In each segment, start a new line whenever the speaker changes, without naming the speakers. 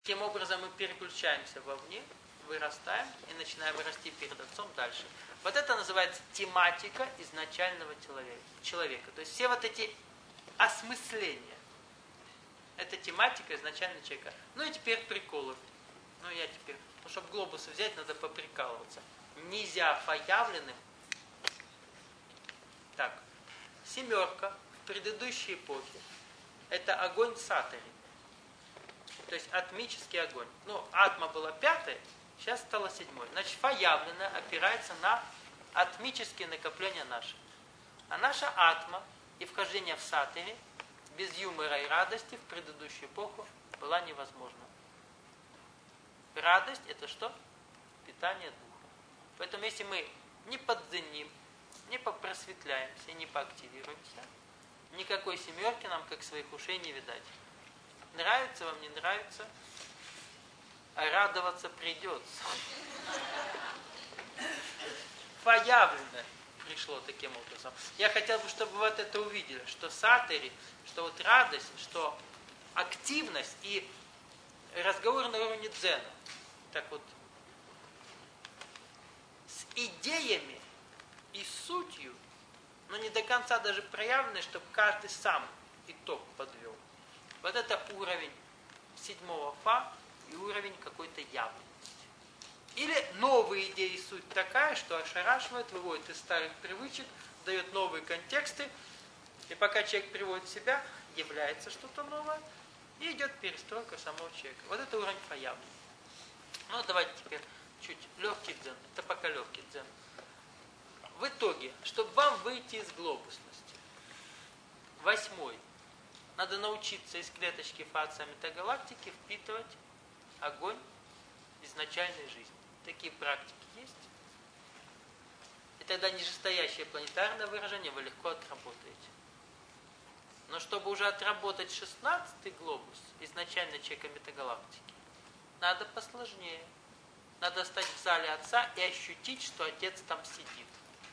Таким образом мы переключаемся вовне, вырастаем и начинаем расти перед Отцом дальше. Вот это называется тематика изначального человека. То есть все вот эти осмысления. Это тематика изначального человека. Ну и теперь приколы. Чтобы глобусы взять, надо поприкалываться. Нельзя появленным. Так, 7 в предыдущей эпохе это огонь сатори. То есть атмический огонь. Атма была 5, сейчас стала 7. Значит, фаявленная опирается на атмические накопления наши. А наша атма и вхождение в сатори без юмора и радости в предыдущую эпоху была невозможна. Радость это что? Питание духа. Поэтому если мы не подзеним, не попросветляемся, не поактивируемся, никакой 7 нам как своих ушей не видать. Нравится вам, не нравится, а радоваться придется. Появлено пришло таким образом. Я хотел бы, чтобы вы вот это увидели, что сатори, что вот радость, что активность и разговор на уровне дзена. Так вот, с идеями и сутью, но не до конца даже проявлены, чтобы каждый сам итог подвел. Вот это уровень 7 фа и уровень какой-то явности. Или новые идеи, суть такая, что ошарашивает, выводит из старых привычек, дает новые контексты, и пока человек приводит себя, является что-то новое, и идет перестройка самого человека. Вот это уровень фаявления. Давайте теперь чуть легкий дзен. Это пока легкий дзен. В итоге, чтобы вам выйти из глобусности, 8. Надо научиться из клеточки фация метагалактики впитывать огонь изначальной жизни. Такие практики есть. И тогда нижестоящее планетарное выражение вы легко отработаете. Но чтобы уже отработать 16-й глобус, изначально человека метагалактики, надо посложнее. Надо стать в зале Отца и ощутить, что Отец там сидит.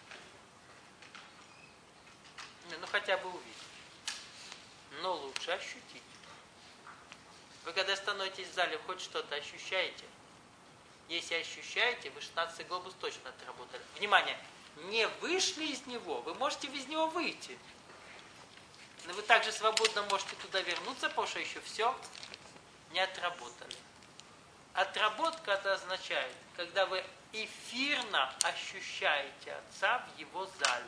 Хотя бы увидеть. Но лучше ощутить. Вы когда становитесь в зале, хоть что-то ощущаете? Если ощущаете, вы 16-й глобус точно отработали. Внимание! Не вышли из него, вы можете без него выйти. Но вы также свободно можете туда вернуться, потому что еще все не отработали. Отработка это означает, когда вы эфирно ощущаете Отца в его зале.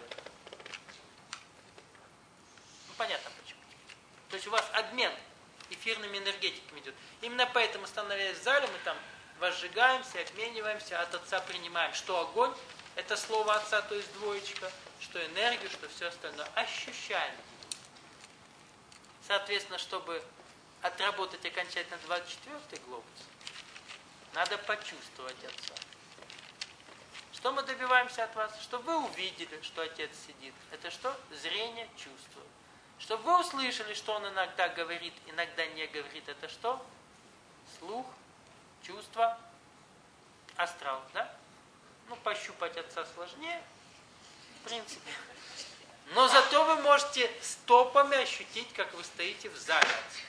Понятно почему. То есть у вас обмен эфирными энергетиками идет. Именно поэтому, становясь в зале, мы там возжигаемся, обмениваемся, от Отца принимаем, что огонь, это слово Отца, то есть 2, что энергию, что все остальное. Ощущаем. Соответственно, чтобы отработать окончательно 24-й глобус, надо почувствовать Отца. Что мы добиваемся от вас? Чтобы вы увидели, что Отец сидит. Это что? Зрение, чувство. Чтобы вы услышали, что Он иногда говорит, иногда не говорит. Это что? Слух, чувство, астрал. Да? Пощупать Отца сложнее, в принципе. Но зато вы можете стопами ощутить, как вы стоите в зале Отца.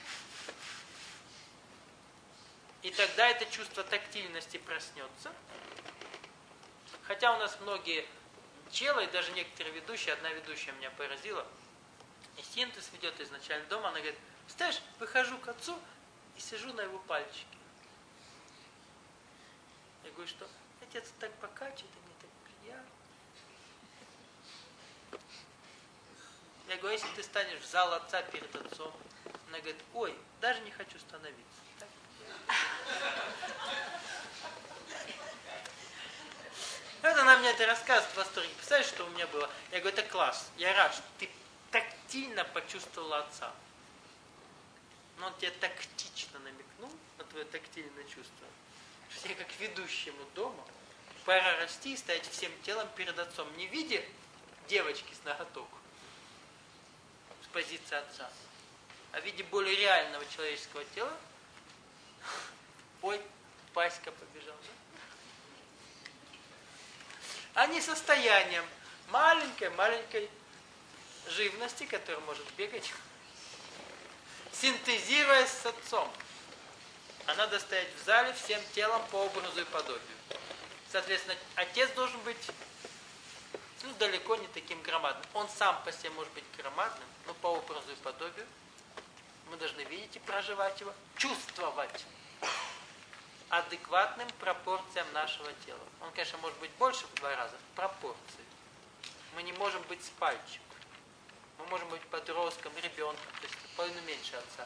И тогда это чувство тактильности проснется. Хотя у нас многие челы, и даже некоторые ведущие, одна ведущая меня поразила, и синтез ведет изначально дома, она говорит, знаешь, выхожу к Отцу и сижу на его пальчике. Я говорю, что Отец так покачивает, и мне так приятно. Я говорю, если ты станешь в зал Отца перед Отцом, она говорит, ой, даже не хочу становиться. Так? Вот она мне это рассказывает в восторге. Представляешь, что у меня было? Я говорю, это класс. Я рад, что ты тактильно почувствовала Отца. Но он тебе тактично намекнул на твое тактильное чувство. Что тебе как ведущему дома пора расти и стоять всем телом перед Отцом. Не в виде девочки с ноготок, с позиции Отца, а в виде более реального человеческого тела. Ой, Паська побежал, да? А не состоянием маленькой живности, которая может бегать, синтезируясь с Отцом. а надо стоять в зале всем телом по образу и подобию. Соответственно, отец должен быть далеко не таким громадным. Он сам по себе может быть громадным, но по образу и подобию мы должны видеть и проживать его, чувствовать адекватным пропорциям нашего тела. Он, конечно, может быть больше в 2 раза, пропорции. Мы не можем быть с пальчиком. Мы можем быть подростком, ребенком, то есть половину меньше отца.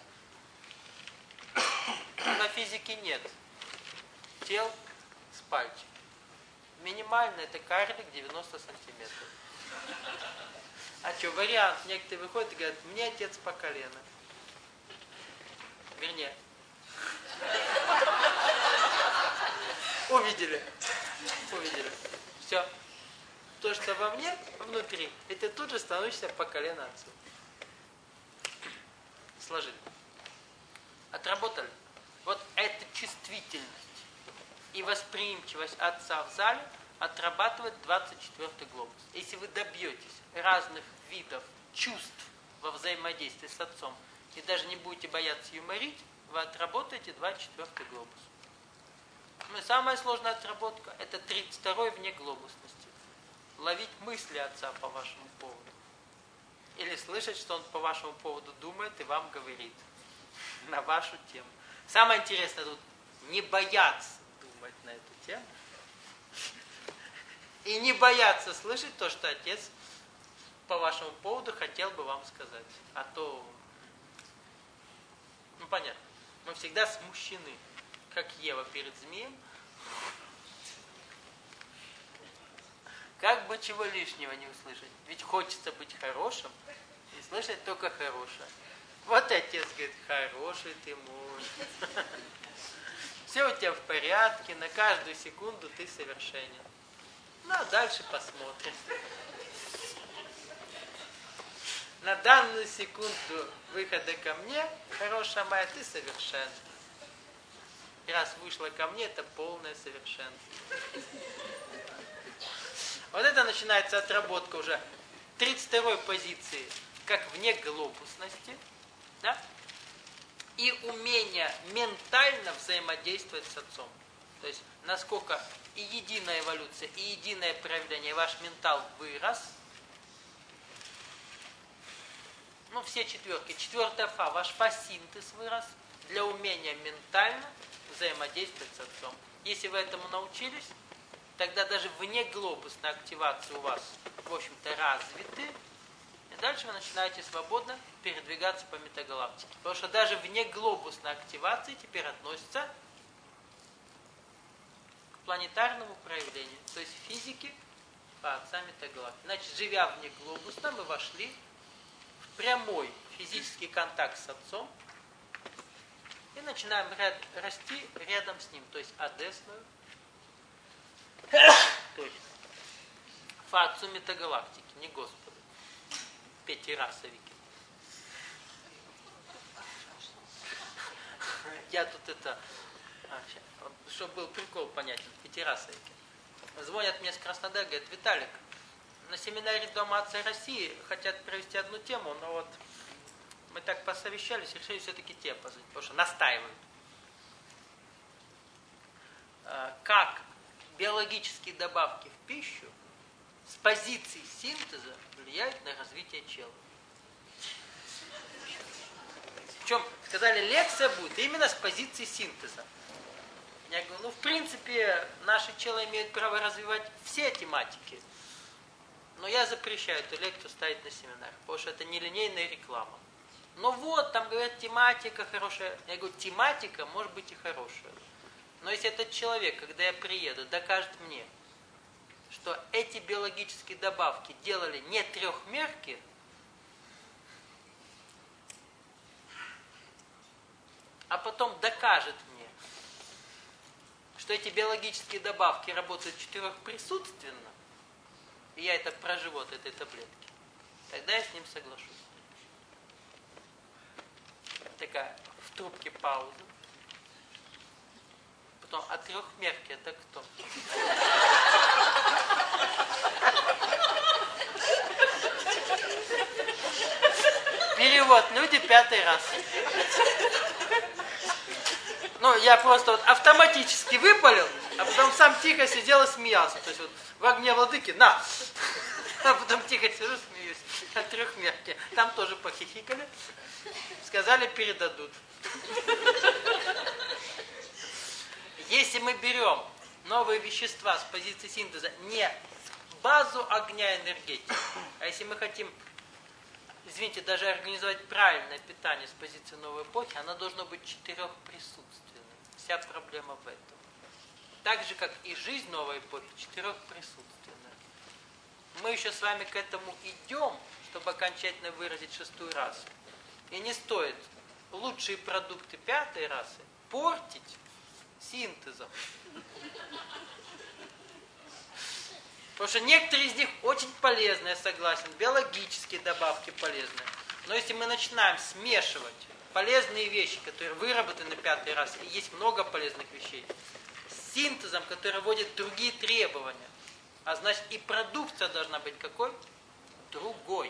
На физике нет тел с пальчиком. Минимально это карлик 90 сантиметров. А что, вариант, некоторые выходят и говорят, мне отец по колено. Вернее. Увидели. Все. То, что во мне, внутри, это тут же становишься по колено отцу. Сложили. Отработали. Вот эта чувствительность и восприимчивость отца в зале отрабатывает 24-й глобус. Если вы добьетесь разных видов чувств во взаимодействии с отцом и даже не будете бояться юморить, вы отработаете 24-й глобус. Ну и самая сложная отработка – это 32-й вне глобусности. Ловить мысли отца по вашему поводу. Или слышать, что он по вашему поводу думает и вам говорит на вашу тему. Самое интересное тут не бояться думать на эту тему и не бояться слышать то, что отец по вашему поводу хотел бы вам сказать. А то, понятно, мы всегда смущены, как Ева перед змеем. Как бы чего лишнего не услышать. Ведь хочется быть хорошим и слышать только хорошее. Вот отец говорит, хороший ты муж. Все у тебя в порядке, на каждую секунду ты совершенен. Ну, а дальше посмотрим. На данную секунду выхода ко мне, хорошая моя, ты совершенна. И раз вышла ко мне, это полное совершенство. Вот это начинается отработка уже 32-й позиции, как вне глобусности, да? И умение ментально взаимодействовать с отцом. То есть, насколько и единая эволюция, и единое проявление, ваш ментал вырос. Все четверки. 4-я фа, ваш фа-синтез вырос для умения ментально взаимодействовать с отцом. Если вы этому научились, тогда даже внеглобусная активация у вас, в общем-то, развиты. И дальше вы начинаете свободно передвигаться по метагалактике. Потому что даже внеглобусная активация теперь относится к планетарному проявлению. То есть физики по отца метагалактики. Значит, живя внеглобусно, мы вошли в прямой физический контакт с отцом и начинаем расти рядом с ним. То есть одесную. Точно. Фа отцу метагалактики, не Господу. Пятирасовики. Я тут чтобы был прикол понятен, пятирасовики. Звонят мне с Краснодара, говорят, Виталик, на семинаре Дома Отца России хотят провести одну тему, но вот мы так посовещались, решили все-таки тебе позвонить, потому что настаивают. Как биологические добавки в пищу с позиции синтеза влияют на развитие тела. Причем, сказали, лекция будет именно с позиции синтеза. Я говорю, в принципе, наше тело имеет право развивать все тематики. Но я запрещаю эту лекцию ставить на семинар, потому что это нелинейная реклама. Но вот, там говорят, тематика хорошая. Я говорю, тематика может быть и хорошая. Но если этот человек, когда я приеду, докажет мне, что эти биологические добавки делали не трехмерки, а потом докажет мне, что эти биологические добавки работают четырехприсутственно, и я это проживу от этой таблетки, тогда я с ним соглашусь. Такая в трубке пауза. Потом, а трехмерки это кто? Перевод. Люди 5-й раз. Ну, я просто вот автоматически выпалил, а потом сам тихо сидел и смеялся. То есть вот в огне владыки, на! А потом тихо сижу, смеюсь. О трехмерке. Там тоже похихикали. Сказали, передадут. Если мы берем новые вещества с позиции синтеза не базу огня энергетики, а если мы хотим, извините, даже организовать правильное питание с позиции новой эпохи, оно должно быть четырехприсутственным. Вся проблема в этом. Так же, как и жизнь новой эпохи, четырехприсутственная. Мы еще с вами к этому идем, чтобы окончательно выразить шестую расу. И не стоит лучшие продукты пятой расы портить синтезом. Потому что некоторые из них очень полезны, я согласен, биологические добавки полезны. Но если мы начинаем смешивать полезные вещи, которые выработаны пятой расой, и есть много полезных вещей, с синтезом, который вводит другие требования, а значит и продукция должна быть какой? Другой.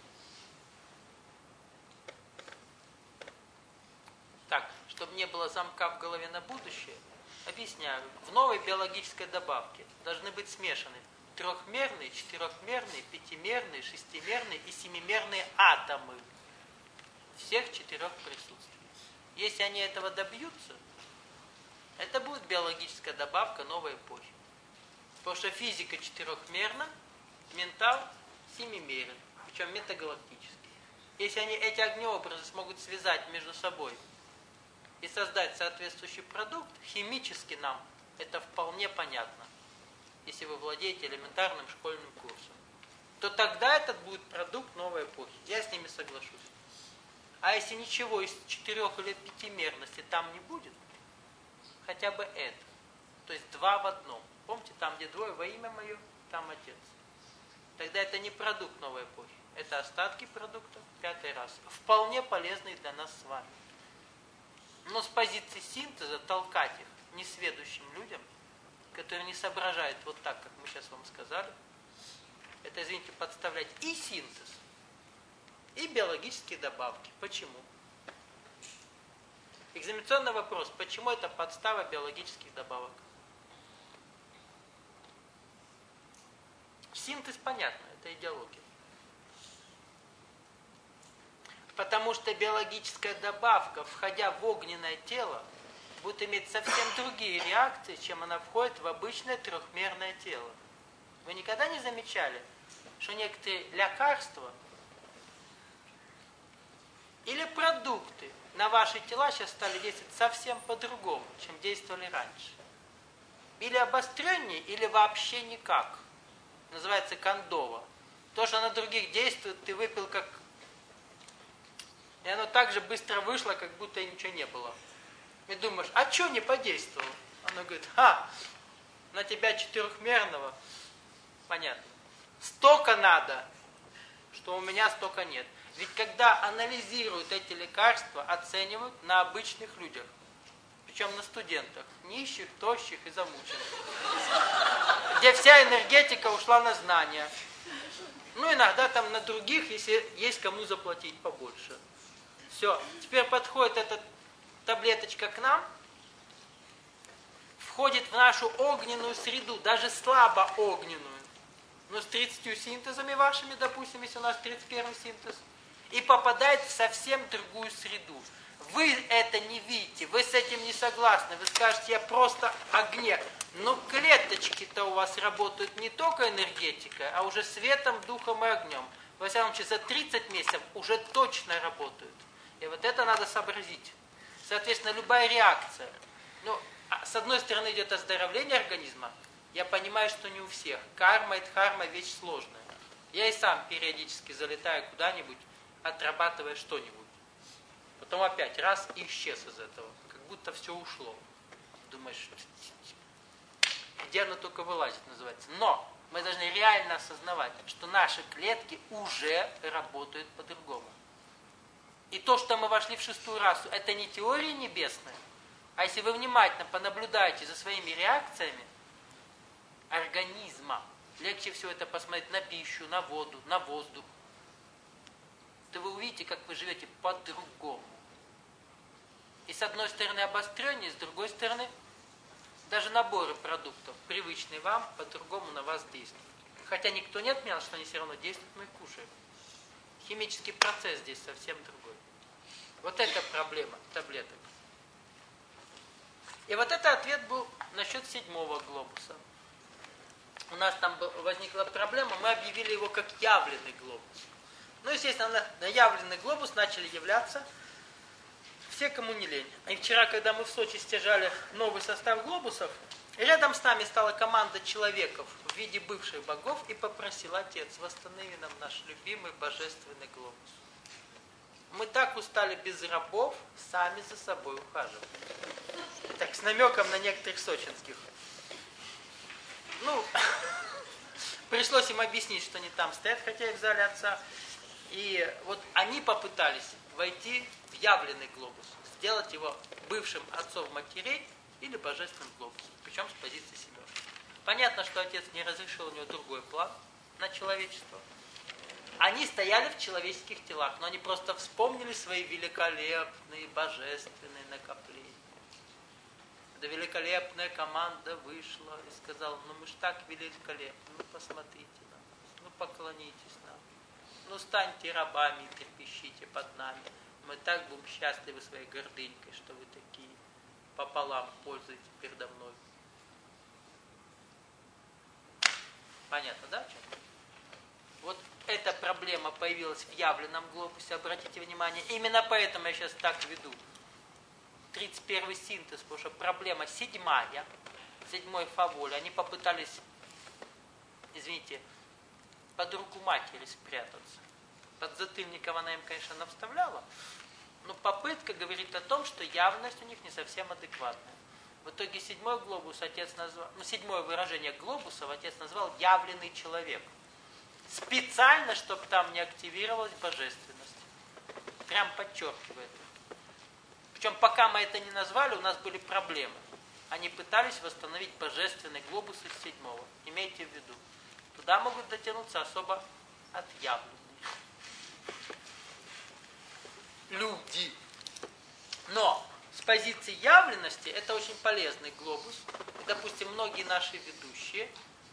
Так, чтобы не было замка в голове на будущее, объясняю. В новой биологической добавке должны быть смешаны трехмерные, четырехмерные, пятимерные, шестимерные и семимерные атомы всех четырех присутствий. Если они этого добьются, это будет биологическая добавка новой эпохи. Потому что физика четырехмерна, ментал семимерен, причем метагалактический. Если они эти огнеобразы смогут связать между собой и создать соответствующий продукт, химически нам это вполне понятно. Если вы владеете элементарным школьным курсом, то тогда этот будет продукт новой эпохи. Я с ними соглашусь. А если ничего из четырех или пятимерности там не будет, хотя бы это, то есть два в одном. Помните, там, где двое, во имя мое, там Отец. Тогда это не продукт новой эпохи. Это остатки продуктов пятой расы, вполне полезные для нас с вами. Но с позиции синтеза толкать их несведущим людям, которые не соображают вот так, как мы сейчас вам сказали, это, извините, подставлять и синтез, и биологические добавки. Почему? Экзаменационный вопрос. Почему это подстава биологических добавок? Синтез понятно, это идеология. Потому что биологическая добавка, входя в огненное тело, будет иметь совсем другие реакции, чем она входит в обычное трехмерное тело. Вы никогда не замечали, что некоторые лекарства или продукты на ваши тела сейчас стали действовать совсем по-другому, чем действовали раньше? Или обостреннее, или вообще никак. Называется кондово. То, что на других действует, ты выпил как... И оно так же быстро вышло, как будто и ничего не было. И думаешь, а что не подействовало? Оно говорит, на тебя четырехмерного, понятно. Столько надо, что у меня столько нет. Ведь когда анализируют эти лекарства, оценивают на обычных людях. Причем на студентах, нищих, тощих и замученных. Где вся энергетика ушла на знания. Ну, иногда там на других, если есть кому заплатить побольше. Все, теперь подходит эта таблеточка к нам, входит в нашу огненную среду, даже слабо огненную, но с 30 синтезами вашими, допустим, если у нас 31 синтез, и попадает в совсем другую среду. Вы это не видите, вы с этим не согласны, вы скажете, я просто огне. Но клеточки-то у вас работают не только энергетикой, а уже светом, духом и огнем. Во всяком случае, за 30 месяцев уже точно работают. И вот это надо сообразить. Соответственно, любая реакция. Ну, с одной стороны идет оздоровление организма. Я понимаю, что не у всех. Карма и дхарма вещь сложная. Я и сам периодически залетаю куда-нибудь, отрабатывая что-нибудь. Потом опять раз и исчез из этого. Как будто все ушло. Думаешь, где оно только вылазит, называется. Но мы должны реально осознавать, что наши клетки уже работают по-другому. И то, что мы вошли в шестую расу, это не теория небесная. А если вы внимательно понаблюдаете за своими реакциями организма, легче всего это посмотреть на пищу, на воду, на воздух, то вы увидите, как вы живете по-другому. И с одной стороны обострение, с другой стороны даже наборы продуктов, привычные вам, по-другому на вас действуют. Хотя никто не отменял, что они все равно действуют, мы их кушаем. Химический процесс здесь совсем другой. Вот это проблема таблеток. И вот это ответ был насчет 7-го глобуса. У нас там возникла проблема, мы объявили его как явленный глобус. Ну, естественно, на явленный глобус начали являться все, кому не лень. И вчера, когда мы в Сочи стяжали новый состав глобусов, рядом с нами стала команда человеков в виде бывших богов и попросил: Отец, восстанови нам наш любимый божественный глобус. Мы так устали без рабов, сами за собой ухаживаем. Так, с намеком на некоторых сочинских. Ну, пришлось им объяснить, что они там стоят, хотя и в зале отца. И вот они попытались войти в явленный глобус, сделать его бывшим отцов матерей или божественным глобусом, причем с позиции семерки. Понятно, что отец не разрешил, у него другой план на человечество. Они стояли в человеческих телах, но они просто вспомнили свои великолепные божественные накопления. Эта великолепная команда вышла и сказала: ну мы ж так великолепны, ну посмотрите на нас, ну поклонитесь нам, ну станьте рабами и трепещите под нами. Мы так будем счастливы своей гордынькой, что вы такие пополам пользуетесь передо мной. Понятно, да? Вот эта проблема появилась в явленном глобусе, обратите внимание. Именно поэтому я сейчас так веду 31-й синтез, потому что проблема 7-я, 7-й фаволь, они попытались, извините, под руку матери спрятаться. Под затыльником она им, конечно, навставляла, но попытка говорит о том, что явность у них не совсем адекватная. В итоге 7-й глобус отец назвал, 7-е выражение глобусов отец назвал явленный человек. Специально, чтобы там не активировалась божественность. Прям подчеркивает. Причем пока мы это не назвали, у нас были проблемы. Они пытались восстановить божественный глобус из 7-го. Имейте в виду. Туда могут дотянуться особо отъявленные люди. Но с позиции явленности это очень полезный глобус. И, допустим, многие наши ведущие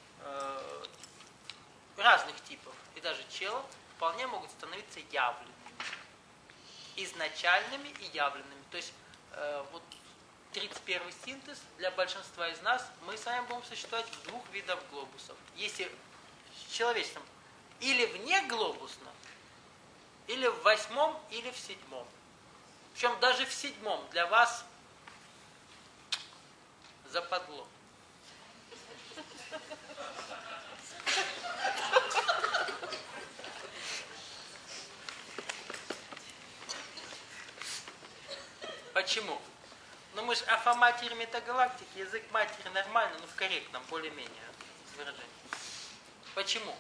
разных типов, и даже челов, вполне могут становиться явленными. Изначальными и явленными. То есть вот 31-й синтез для большинства из нас, мы с вами будем существовать в 2 видах глобусов. Если с человечеством или вне глобусно, или в 8-м, или в 7-м. Причем даже в 7-м для вас западло. Почему? Ну мы же афоматери метагалактики, язык матери нормально, но в корректном, более-менее выражении. Почему?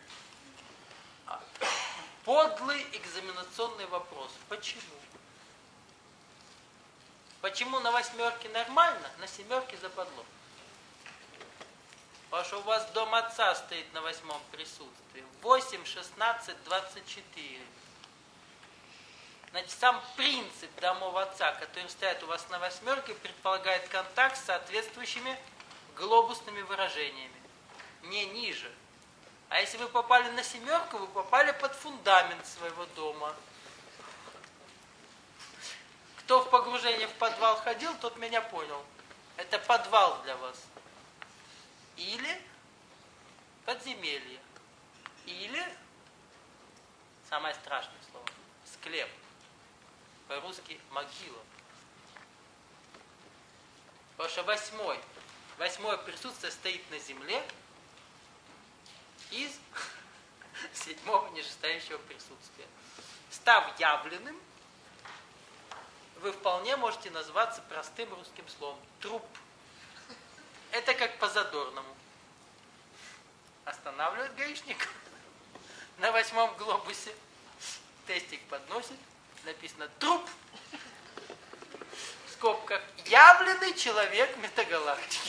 Подлый экзаменационный вопрос. Почему? Почему на 8-ке нормально, на 7-ке западло? Потому что у вас дом отца стоит на 8-м присутствии. 8, 16, 24. Значит, сам принцип домов отца, который стоят у вас на 8-ке, предполагает контакт с соответствующими глобусными выражениями. Не ниже. А если вы попали на 7-ку, вы попали под фундамент своего дома. Кто в погружение в подвал ходил, тот меня понял. Это подвал для вас. Или подземелье. Или, самое страшное слово, склеп. По-русски могила. Потому что 8-е присутствие стоит на земле из 7-го нижестоящего присутствия. Став явленным, вы вполне можете назваться простым русским словом труп. Это как по задорному. Останавливает гаишник на 8-м глобусе, тестик подносит, написано труп, в скобках явленный человек метагалактики.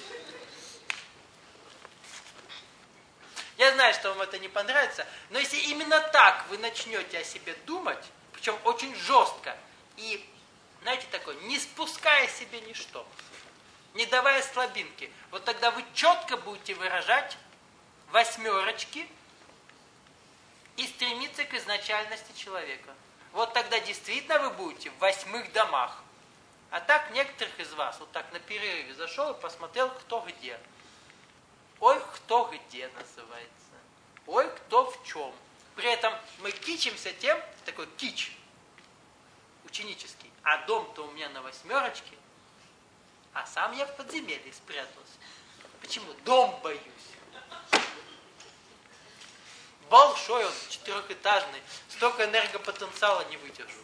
Я знаю, что вам это не понравится, но если именно так вы начнете о себе думать, причем очень жестко и знаете, такое, не спуская себе ничто, не давая слабинки. Вот тогда вы четко будете выражать восьмерочки и стремиться к изначальности человека. Вот тогда действительно вы будете в 8 домах. А так некоторых из вас вот так на перерыве зашел и посмотрел, кто где. Ой, кто где называется. Ой, кто в чем. При этом мы кичимся тем, такой кич ученический, а дом-то у меня на 8, а сам я в подземелье спрятался. Почему? Дом боюсь. Большой он, 4-этажный, столько энергопотенциала не выдержу.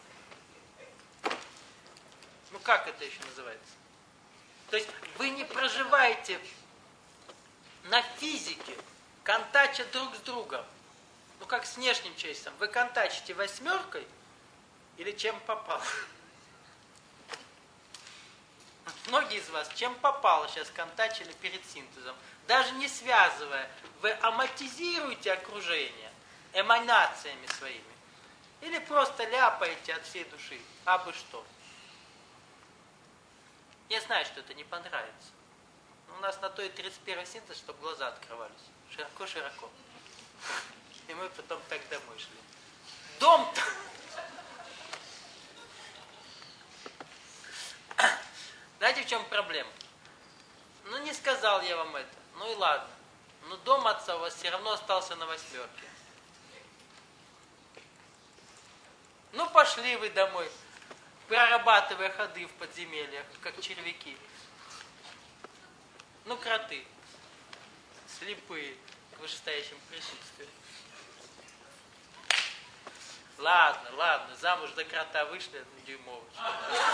Ну как это еще называется? То есть вы не проживаете на физике, контача друг с другом. Ну как с внешним человечеством. Вы контачите 8 или чем попало? Многие из вас чем попало сейчас контачили перед синтезом. Даже не связывая, вы аматизируете окружение эманациями своими. Или просто ляпаете от всей души. А бы что. Я знаю, что это не понравится. Но у нас на то и 31 синтез, чтобы глаза открывались. Широко-широко. И мы потом так домой шли. Дом-то... Знаете, в чем проблема? Ну, не сказал я вам это. Ну и ладно. Но дом отца у вас все равно остался на 8. Ну, пошли вы домой, прорабатывая ходы в подземельях, как червяки. Ну, кроты. Слепые к вышестоящему присутствию. Ладно, замуж за крота вышли на дюймовочку.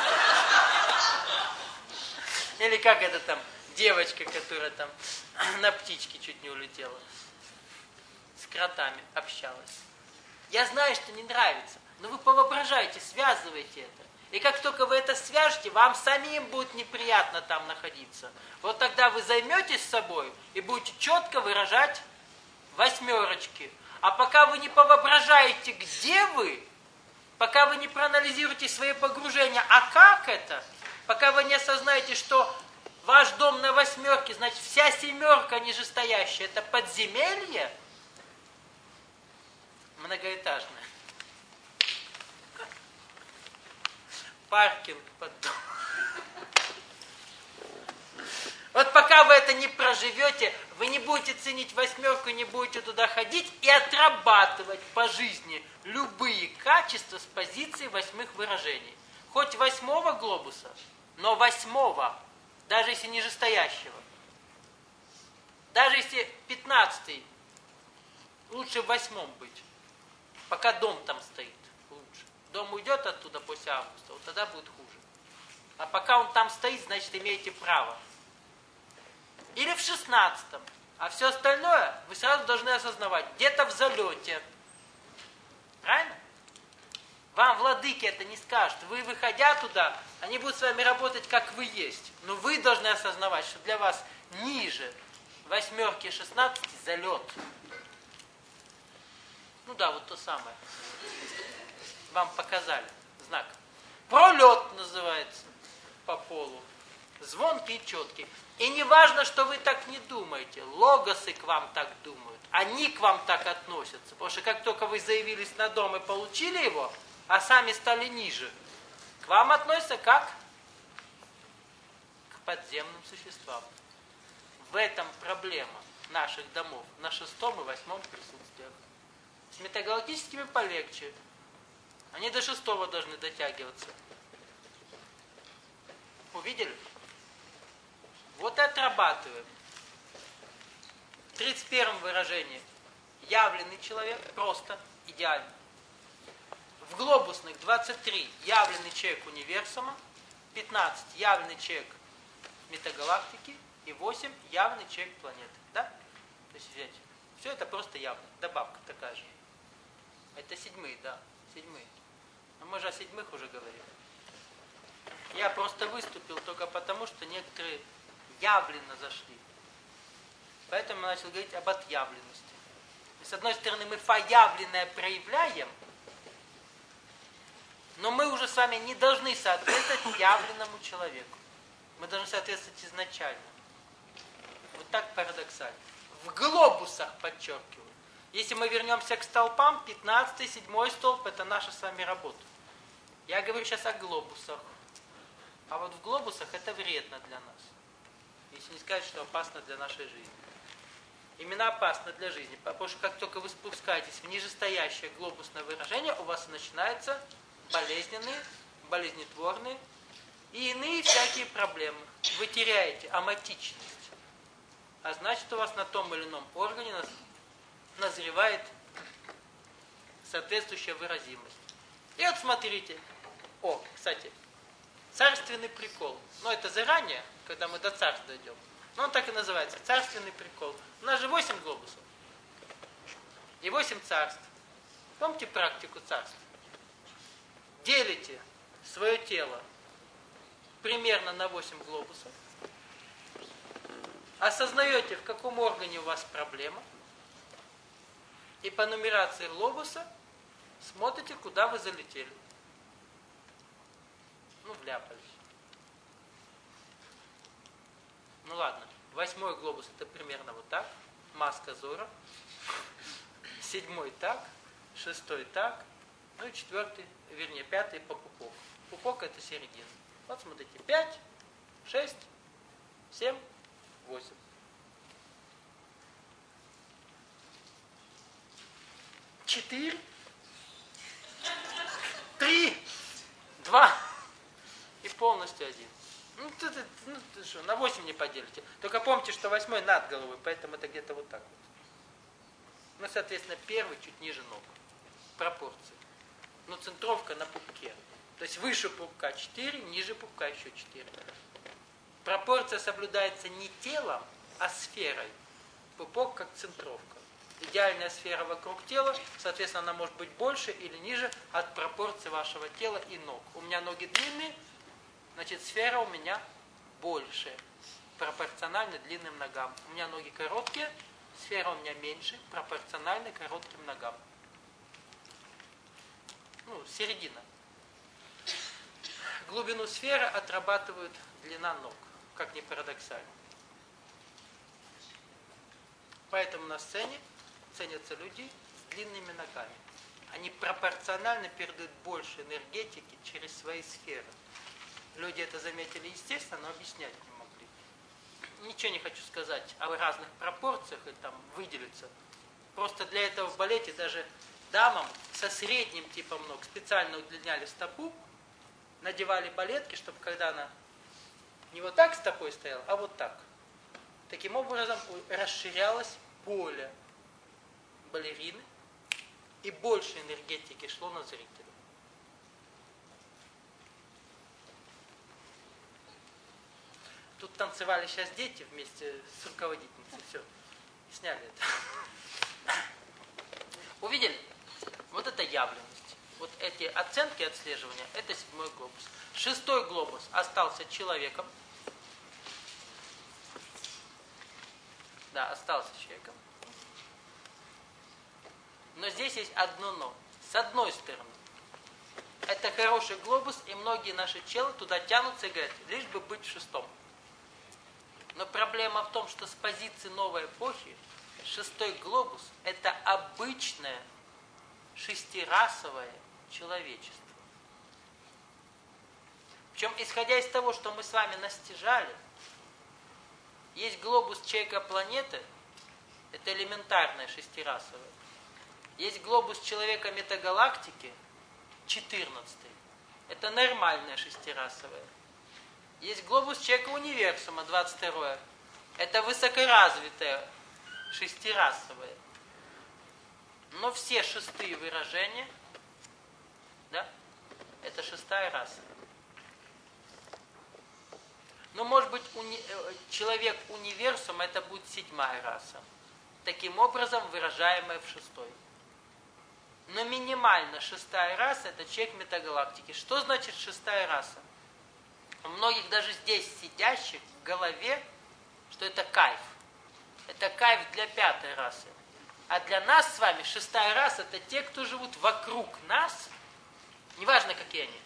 Или как это там, девочка, которая там на птичке чуть не улетела. С кротами общалась. Я знаю, что не нравится, но вы повоображайте, связывайте это. И как только вы это свяжете, вам самим будет неприятно там находиться. Вот тогда вы займетесь собой и будете четко выражать 8. А пока вы не повоображаете, где вы, пока вы не проанализируете свои погружения, а как это, пока вы не осознаете, что ваш дом на 8, значит вся 7 нижестоящая, это подземелье многоэтажное. Паркинг под дом. Вот пока вы это не проживете, вы не будете ценить 8, не будете туда ходить и отрабатывать по жизни любые качества с позиции 8 выражений. Хоть 8 глобуса, но 8, даже если нижестоящего. Даже если 15, лучше в 8 быть, пока дом там стоит. Лучше. Дом уйдет оттуда после августа, вот тогда будет хуже. А пока он там стоит, значит, имеете право. Или в 16. А все остальное вы сразу должны осознавать. Где-то в залете. Правильно? Вам владыки это не скажут. Вы, выходя туда, они будут с вами работать, как вы есть. Но вы должны осознавать, что для вас ниже 8, 16 залет. Ну да, вот то самое. Вам показали знак. Пролет называется по полу. Звонкий и четкий. И не важно, что вы так не думаете. Логосы к вам так думают. Они к вам так относятся. Потому что как только вы заявились на дом и получили его, а сами стали ниже, к вам относятся как? К подземным существам. В этом проблема наших домов на 6 и 8 присутствиях. С метагалактическими полегче. Они до 6 должны дотягиваться. Увидели? Вот и отрабатываем. В 31 выражении явленный человек просто идеально. В глобусных 23 явленный человек универсума, 15 явленный человек метагалактики и 8 явный человек планеты. Да? То есть взять. Все это просто явно. Добавка такая же. Это 7, да. 7. Но мы же о 7 уже говорили. Я просто выступил только потому, что некоторые явленно зашли. Поэтому я начал говорить об отъявленности. И с одной стороны, мы фаявленное проявляем, Но мы уже с вами не должны соответствовать явленному человеку. Мы должны соответствовать изначально. Вот так парадоксально. В глобусах, подчеркиваю. Если мы вернемся к столпам, 15-й, 7-й столб – это наша с вами работа. Я говорю сейчас о глобусах. А вот в глобусах это вредно для нас. Если не сказать, что опасно для нашей жизни. Именно опасно для жизни. Потому что как только вы спускаетесь в нижестоящее глобусное выражение, у вас начинаются болезненные, болезнетворные и иные всякие проблемы. Вы теряете аматичность. А значит, у вас на том или ином органе назревает соответствующая выразимость. И вот смотрите. Кстати, царственный прикол. Но это заранее, когда мы до царств дойдем. Но он так и называется. Царственный прикол. У нас же 8 глобусов. И 8 царств. Помните практику царств? Делите свое тело примерно на 8 глобусов. Осознаете, в каком органе у вас проблема. И по нумерации глобуса смотрите, куда вы залетели. Вляпались. Ладно. 8-й глобус это примерно вот так. Маска Зора. 7-й так. 6-й так. И 4-й, вернее 5-й по пупок. Пупок это середина. Вот смотрите. 5, 6, 7, 8. 4, 3, 2 и полностью 1. Ты что, на 8 не поделите. Только помните, что 8-й над головой, поэтому это где-то вот так вот. Соответственно, 1-й чуть ниже ног. Пропорции. Центровка на пупке. То есть выше пупка 4, ниже пупка еще 4. Пропорция соблюдается не телом, а сферой. Пупок как центровка. Идеальная сфера вокруг тела, соответственно, она может быть больше или ниже от пропорции вашего тела и ног. У меня ноги длинные, значит, сфера у меня больше, пропорционально длинным ногам. У меня ноги короткие, сфера у меня меньше, пропорционально коротким ногам. Середина. Глубину сферы отрабатывает длина ног, как ни парадоксально. Поэтому на сцене ценятся люди с длинными ногами. Они пропорционально передают больше энергетики через свои сферы. Люди это заметили естественно, но объяснять не могли. Ничего не хочу сказать о разных пропорциях и там выделиться. Просто для этого в балете даже дамам со средним типом ног специально удлиняли стопу, надевали балетки, чтобы когда она не вот так стопой стояла, а вот так. Таким образом расширялось поле балерины, и больше энергетики шло на зрителя. Тут танцевали сейчас дети вместе с руководительницей. Все, сняли это. Увидели? Вот это явленность. Вот эти оценки отслеживания, это 7-й глобус. 6-й глобус остался человеком. Да, остался человеком. Но здесь есть одно но. С одной стороны, это хороший глобус, и многие наши челы туда тянутся и говорят, лишь бы быть в 6-м. Но проблема в том, что с позиции новой эпохи 6-й глобус – это обычное шестирасовое человечество. Причем, исходя из того, что мы с вами настижали, есть глобус человека-планеты, это элементарное шестирасовое. Есть глобус человека метагалактики, 14-й. Это нормальное шестирасовое. Есть глобус человека универсума, 22-е. Это высокоразвитое шестирасовое. Но все 6-е выражения, да, это 6-я раса. Но может быть человек универсума это будет 7-я раса. Таким образом выражаемая в 6-й. Но минимально 6-я раса это человек метагалактики. Что значит 6-я раса? У многих даже здесь сидящих в голове, что это кайф. Это кайф для 5-й расы. А для нас с вами 6-я раса это те, кто живут вокруг нас Неважно, какие они.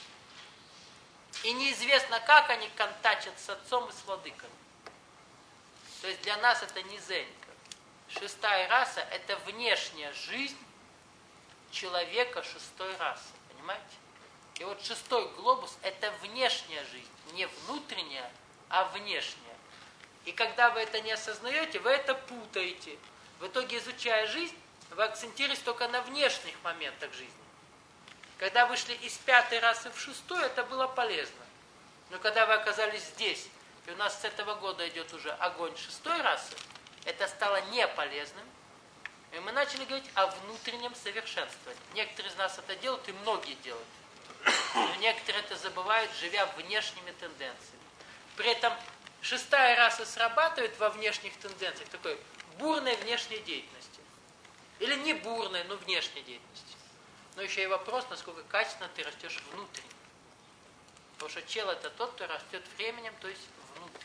И неизвестно, как они контачат с отцом и с владыками. То есть для нас это низенько. Шестая раса – это внешняя жизнь человека шестой расы. Понимаете? И вот шестой глобус – это внешняя жизнь. Не внутренняя, а внешняя. И когда вы это не осознаете, вы это путаете. В итоге, изучая жизнь, вы акцентируетесь только на внешних моментах жизни. Когда вышли из пятой расы в шестую, это было полезно. Но когда вы оказались здесь, и у нас с этого года идет уже огонь шестой расы, это стало неполезным. И мы начали говорить о внутреннем совершенствовании. Некоторые из нас это делают, и многие делают. Но некоторые это забывают, живя внешними тенденциями. При этом шестая раса срабатывает во внешних тенденциях, такой бурной внешней деятельности. Или не бурной, но внешней деятельности. Но еще и вопрос, насколько качественно ты растешь внутренне. Потому что чел это тот, кто растет временем, то есть внутренне.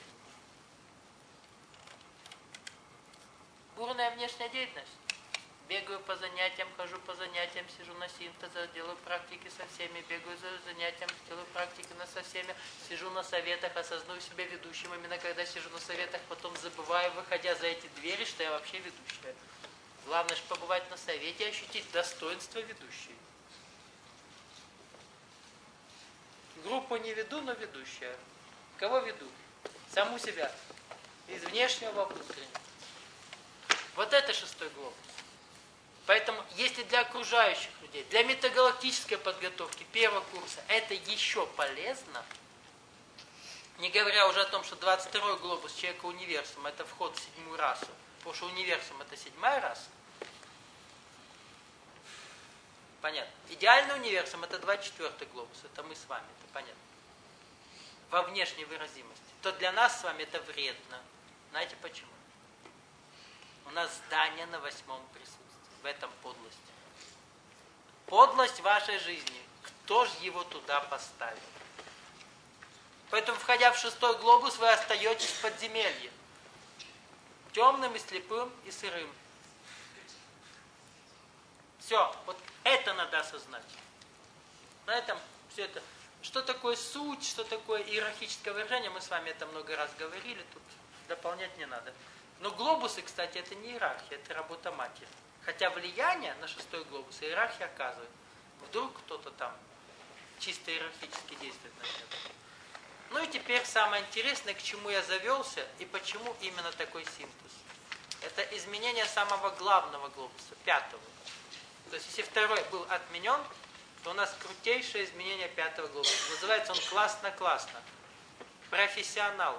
Бурная внешняя деятельность. Бегаю по занятиям, хожу по занятиям, сижу на синтезе, делаю практики со всеми, бегаю за занятием, делаю практики со всеми, сижу на советах, осознаю себя ведущим. Именно когда сижу на советах, потом забываю, выходя за эти двери, что я вообще ведущая. Главное же побывать на совете и ощутить достоинство ведущей. Группу не веду, но ведущая. Кого веду? Саму себя. Из внешнего во внутреннего. Вот это шестой глобус. Поэтому, если для окружающих людей, для метагалактической подготовки первого курса это еще полезно, не говоря уже о том, что 22-й глобус человека универсум это вход в седьмую расу, потому что универсум это седьмая раса. Понятно. Идеальный универсум это 24-й глобус, это мы с вами, это понятно. Во внешней выразимости. То для нас с вами это вредно. Знаете почему? У нас здание на 8-м присутствует. В этом подлость. Подлость вашей жизни. Кто же его туда поставил? Поэтому, входя в шестой глобус, вы остаетесь в подземелье. Темным и слепым и сырым. Все. Вот это надо осознать. На этом все это. Что такое суть, что такое иерархическое выражение, мы с вами это много раз говорили, тут дополнять не надо. Но глобусы, кстати, это не иерархия, это работа матери. Хотя влияние на шестой глобус иерархия оказывает. Вдруг кто-то там чисто иерархически действует на это. Ну и теперь самое интересное, к чему я завелся и почему именно такой синтез. Это изменение самого главного глобуса, пятого. То есть если второй был отменен, то у нас крутейшее изменение пятого глобуса. Называется он классно-классно. Профессионал.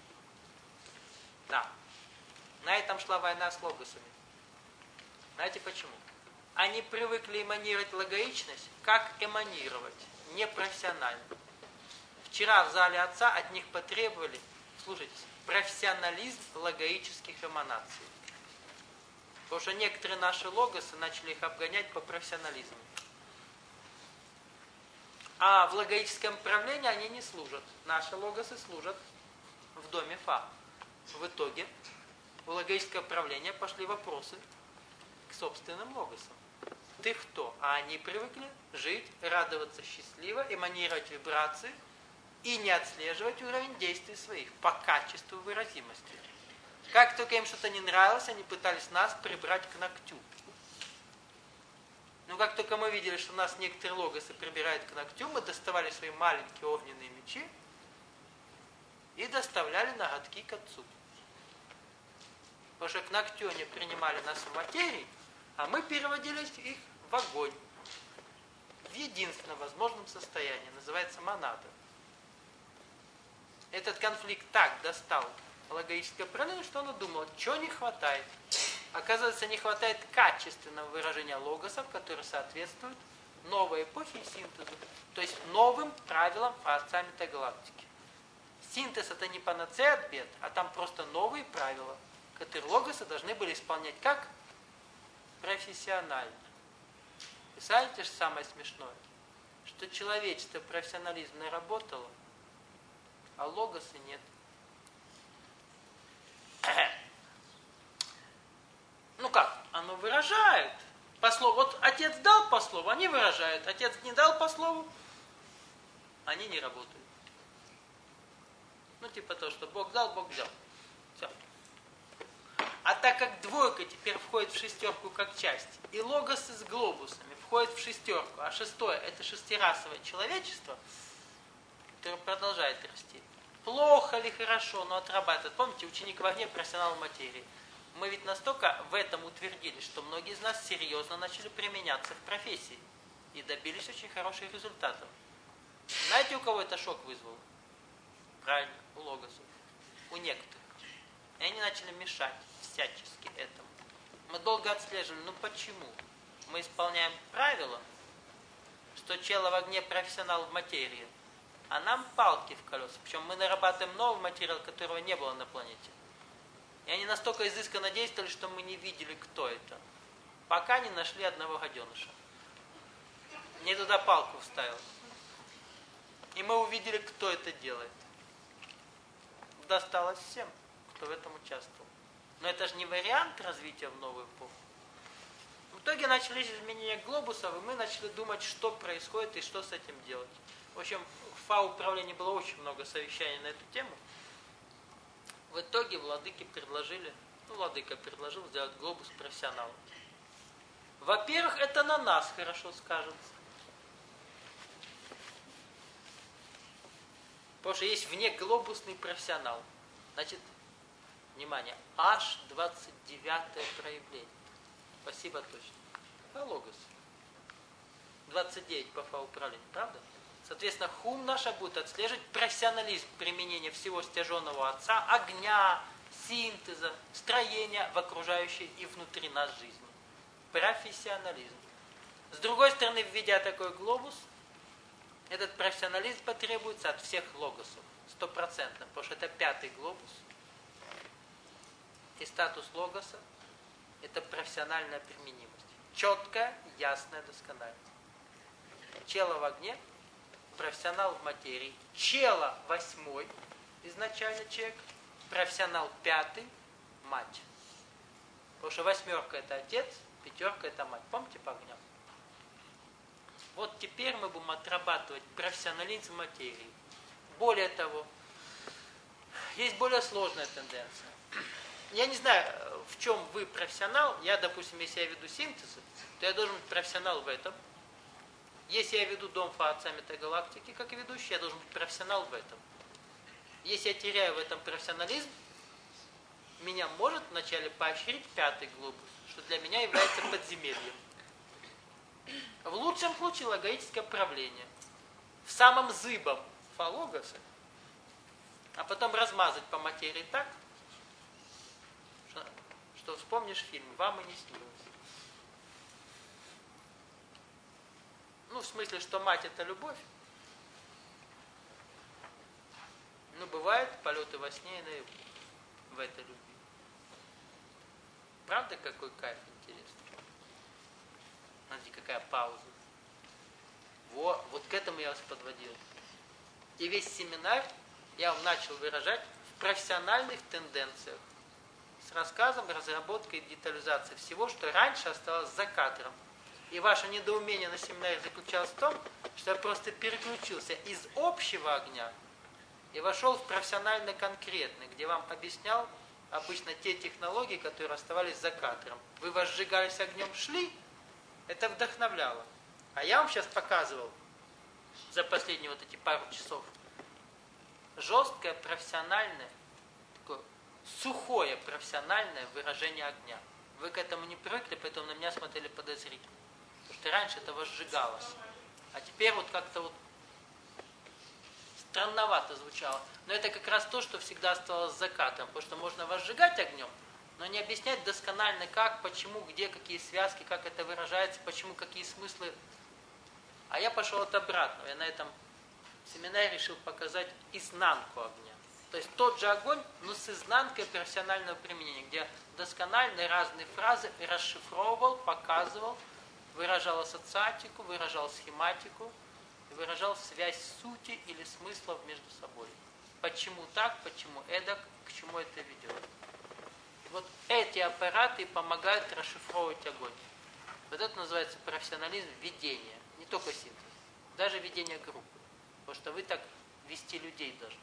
Да. На этом шла война с логосами. Знаете почему? Они привыкли эманировать логоичность, как эманировать, непрофессионально. Вчера в зале отца от них потребовали, слушайтесь, профессионализм логоических эманаций. Потому что некоторые наши логосы начали их обгонять по профессионализму. А в логоическом правлении они не служат. Наши логосы служат в доме Фа. В итоге у логического правления пошли вопросы к собственным логосам. Ты кто? А они привыкли жить, радоваться счастливо, эманировать вибрации и не отслеживать уровень действий своих по качеству выразимости. Как только им что-то не нравилось, они пытались нас прибрать к ногтю. Но как только мы видели, что нас некоторые логосы прибирают к ногтю, мы доставали свои маленькие огненные мечи и доставляли ноготки к отцу. Потому что к ногтю они принимали нас в материи, а мы переводили их в огонь. В единственном возможном состоянии. Называется монада. Этот конфликт так достал логическое правление, что оно думало, чего не хватает. Оказывается, не хватает качественного выражения логосов, которые соответствуют новой эпохе и синтезу. То есть новым правилам Творца метагалактики. Синтез это не панацея от бед, а там просто новые правила, которые логосы должны были исполнять как? Профессионально. Представляете, что самое смешное? Что человечество профессионализм наработало, а логосы нет. Ну как? Оно выражает По слову. Вот отец дал по слову, они выражают. Отец не дал по слову, они не работают. Ну, типа то, что Бог дал, Бог взял. Все. А так как двойка теперь входит в шестерку как часть, и логосы с глобусами входят в шестерку, а шестое это шестирасовое человечество, которое продолжает расти. Плохо ли хорошо, но отрабатывает. Помните, ученик в огне, профессионал в материи. Мы ведь настолько в этом утвердились, что многие из нас серьезно начали применяться в профессии и добились очень хороших результатов. Знаете, у кого это шок вызвал? Правильно, у логосов. У некоторых. И они начали мешать всячески этому. Мы долго отслеживали, ну почему? Мы исполняем правила, что чело в огне профессионал в материи, а нам палки в колеса. Причем мы нарабатываем новый материал, которого не было на планете. И они настолько изысканно действовали, что мы не видели, кто это. Пока не нашли одного гаденыша. Не туда палку вставил. И мы увидели, кто это делает. Досталось всем, кто в этом участвовал. Но это же не вариант развития в новую эпоху. В итоге начались изменения глобусов, и мы начали думать, что происходит и что с этим делать. В общем, в ФАУ-управлении было очень много совещаний на эту тему. В итоге владыка предложил сделать глобус профессионалом. Во-первых, это на нас хорошо скажется. Потому что есть внеглобусный профессионал. Значит, внимание, аж 29-е проявление. Спасибо точно. По логосу. 29 по ФАУ-управлению, правда? Соответственно, хум наша будет отслеживать профессионализм применения всего стяженного отца, огня, синтеза, строения в окружающей и внутри нас жизни. Профессионализм. С другой стороны, введя такой глобус, этот профессионализм потребуется от всех логосов. 100%. Потому что это 5-й глобус. И статус логоса – это профессиональная применимость. Четкая, ясная, доскональная. Чело в огне – профессионал в материи. Чело 8-й, изначально человек. Профессионал 5-й, мать. Потому что 8 это отец, 5 это мать. Помните по огням? Вот теперь мы будем отрабатывать профессионализм материи. Более того, есть более сложная тенденция. Я не знаю, в чем вы профессионал. Я, допустим, если я веду синтез, то я должен быть профессионал в этом. Если я веду дом Отца Метагалактики как ведущий, я должен быть профессионал в этом. Если я теряю в этом профессионализм, меня может вначале поощрить 5-й глобус, что для меня является подземельем. В лучшем случае логическое правление. В самом зыбом фалогоса, а потом размазать по материи так, что вспомнишь фильм «Вам и не снилось». Ну, в смысле, что мать это любовь. Но бывают полеты во сне и наяву в этой любви. Правда, какой кайф интересный? Смотрите, какая пауза. Вот к этому я вас подводил. И весь семинар я вам начал выражать в профессиональных тенденциях. С рассказом, разработкой и детализацией всего, что раньше осталось за кадром. И ваше недоумение на семинаре заключалось в том, что я просто переключился из общего огня и вошел в профессионально-конкретный, где вам объяснял обычно те технологии, которые оставались за кадром. Вы возжигались огнем, шли, это вдохновляло. А я вам сейчас показывал за последние вот эти пару часов жесткое профессиональное, такое сухое профессиональное выражение огня. Вы к этому не привыкли, поэтому на меня смотрели подозрительно. Потому что раньше это возжигалось. А теперь вот как-то вот странновато звучало. Но это как раз то, что всегда оставалось за кадром. Потому что можно возжигать огнем, но не объяснять досконально как, почему, где, какие связки, как это выражается, почему, какие смыслы. А я пошел от обратного. Я на этом семинаре решил показать изнанку огня. То есть тот же огонь, но с изнанкой профессионального применения, где досконально разные фразы расшифровывал, показывал, выражал ассоциатику, выражал схематику, выражал связь сути или смыслов между собой. Почему так, почему эдак, к чему это ведет. И вот эти аппараты помогают расшифровывать огонь. Вот это называется профессионализм ведения, не только синтез, даже ведение группы. Потому что вы так вести людей должны.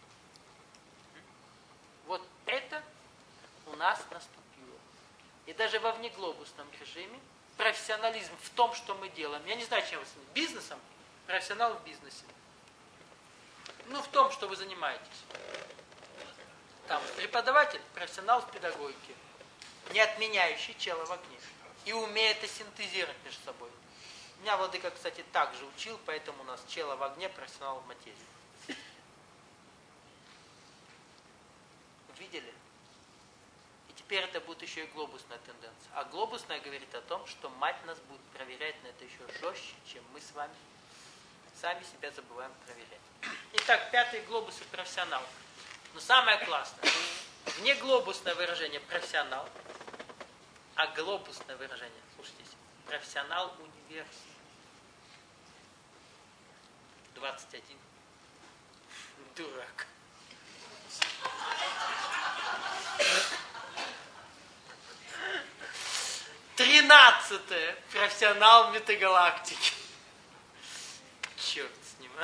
Вот это у нас наступило. И даже во внеглобусном режиме профессионализм в том, что мы делаем. Я не знаю, чем вы занимаетесь. Бизнесом? Профессионал в бизнесе. В том, что вы занимаетесь. Там преподаватель, профессионал в педагогике. Не отменяющий чело в огне. И умеет это синтезировать между собой. Меня владыка, кстати, так же учил, поэтому у нас чело в огне, профессионал в материи. Видели? И теперь это будет еще и глобусная тенденция. А глобусная говорит о том, что мать нас будет проверять на это еще жестче, чем мы с вами сами себя забываем проверять. Итак, 5-й глобус и профессионал. Но самое классное. Внеглобусное выражение профессионал, а глобусное выражение, слушайте, профессионал университет. 21. Дурак. 13-е. Профессионал метагалактики. Черт с ним.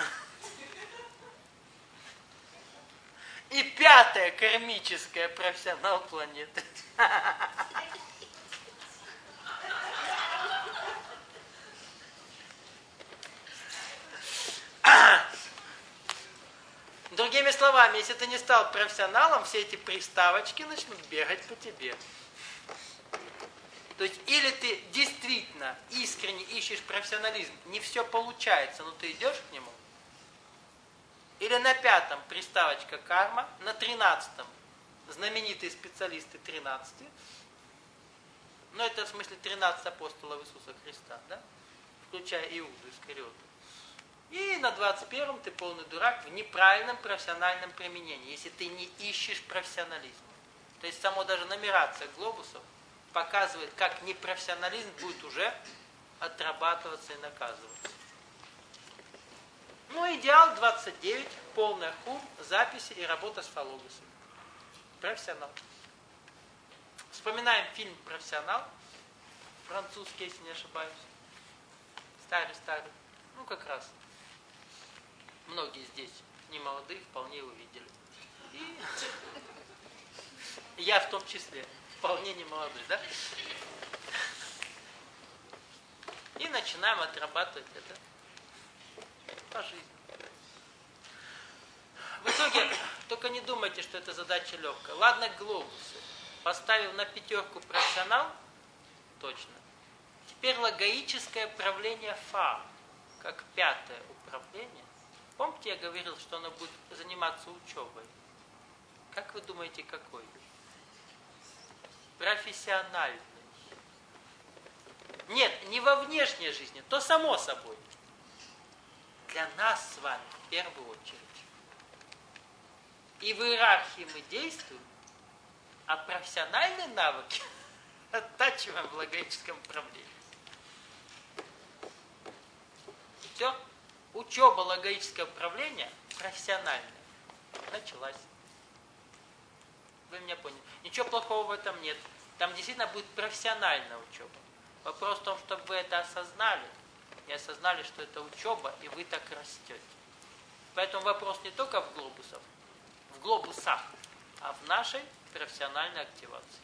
И 5-е. Кармическое. Профессионал планеты. Другими словами, если ты не стал профессионалом, все эти приставочки начнут бегать по тебе. То есть, или ты действительно искренне ищешь профессионализм, не все получается, но ты идешь к нему. Или на 5-м приставочка карма, на 13-м знаменитые специалисты 13. Это в смысле 13 апостолов Иисуса Христа, да? Включая Иуду Искариоту. И на 21-м ты полный дурак в неправильном профессиональном применении, если ты не ищешь профессионализм. То есть само даже нумерация глобусов показывает, как непрофессионализм будет уже отрабатываться и наказываться. Идеал 29, полная хум, записи и работа с фалогосом. Профессионал. Вспоминаем фильм «Профессионал», французский, если не ошибаюсь. Старый. Как раз. Многие здесь, не молодые, вполне увидели. И я в том числе, вполне не молодой, да? И начинаем отрабатывать это по жизни. В итоге, только не думайте, что эта задача легкая. Ладно, глобусы. Поставил на 5 профессионал, точно. Теперь логоическое правление ФА, как 5-е управление. Помните, я говорил, что оно будет заниматься учебой? Как вы думаете, какой? Профессиональный. Нет, не во внешней жизни, то само собой. Для нас с вами в первую очередь. И в иерархии мы действуем, а профессиональные навыки оттачиваем в логическом управлении. Все. Учеба логического управления профессиональная началась. Вы меня поняли. Ничего плохого в этом нет. Там действительно будет профессиональная учеба. Вопрос в том, чтобы вы это осознали. И осознали, что это учеба, и вы так растете. Поэтому вопрос не только в глобусах, а в нашей профессиональной активации.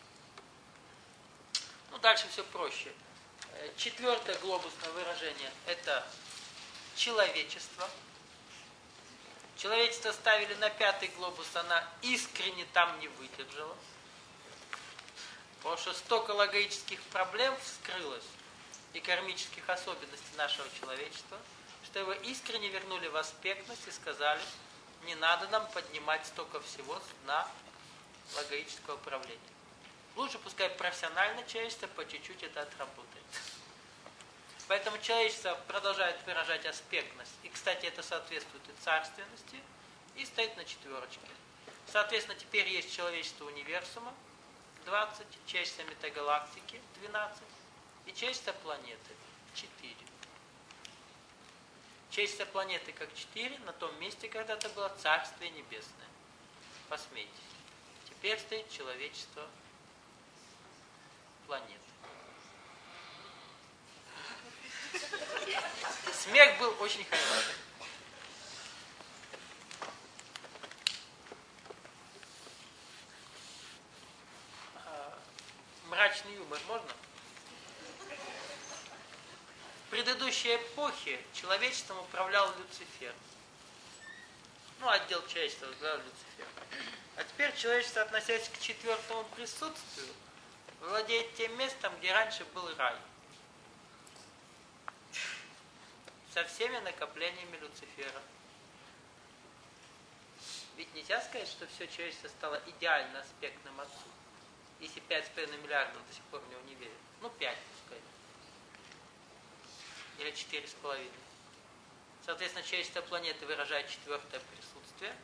Дальше все проще. 4-е глобусное выражение – это человечество. Человечество ставили на 5-й глобус, она искренне там не выдержала. Потому что столько логических проблем вскрылось и кармических особенностей нашего человечества, что его искренне вернули в аспектность и сказали, не надо нам поднимать столько всего на логическое управление. Лучше пускай профессиональное человечество по чуть-чуть это отработает. Поэтому человечество продолжает выражать аспектность. И, кстати, это соответствует и царственности, и стоит на 4. Соответственно, теперь есть человечество универсума, 20, человечество метагалактики, 12, и человечество планеты, 4. Человечество планеты как 4, на том месте когда-то было Царствие Небесное. Посмейтесь. Теперь стоит человечество планеты. Смех был очень хороший. Мрачный юмор можно? В предыдущей эпохе человечеством управлял Люцифер. Отдел человечества возглавлял Люцифер. А теперь человечество, относясь к четвертому присутствию, владеет тем местом, где раньше был рай. Со всеми накоплениями Люцифера. Ведь нельзя сказать, что все человечество стало идеально аспектным отцу. Если 5,5 миллиардов до сих пор в него не верят. 5 пускай. Или 4,5. Соответственно, человечество планеты выражает четвертое присутствие.